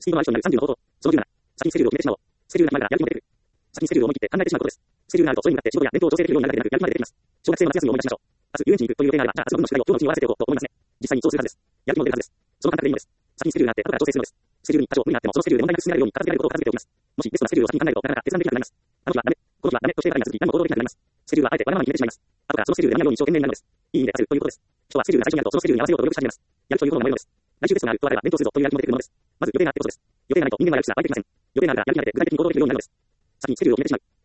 スピードの相性になる30の方法。その理由なら、先にスケジュールを決めてしまおう。スケジュールがないからやる気も出てくる。先にスケジュールを思い切って考えてしまうことです。スケジュールがあるとそれに向かって仕事や勉強を調整できるようになるだけでなく、やる気まで出てきます。小学生の夏休みを思い出しましょう。明日遊園地に行くという予定があれば、じゃあ明日の分の宿題を今日のうちに終わらせておこうと思いますね。実際にそうするはずです。やる気も出るはずです。その感覚でいいのです。先にスケジュールがあって、後から調整するのです。スケジュールに多少無理があっても、そのスケジュールで問題なく進められるように片付けられることを片付けておきます。もしベストなスケジュールを先に考えると、なかなか決断できなくなります。あの日はダメ、この日はダメとしてばかりが続き、何も行動できなくなります。スケジュールはあえてわがままに決めてしまいます。後からそのスケジュールで何をように一生懸命になるのです。いい意味で焦るということです。人はスケジュールが最初にあると、そのスケジュールに合わせようと努力し始めます。やる気ということが燃えるのです。来週テストがあるとあれば勉強するぞというやる気も出てくるのです。まず予定があってことです。予定がないと人間はやる気が湧いてきません。予定があるからやる気が出て具体的に行動できるようになるのです。先にスケジュールを決めてしまう。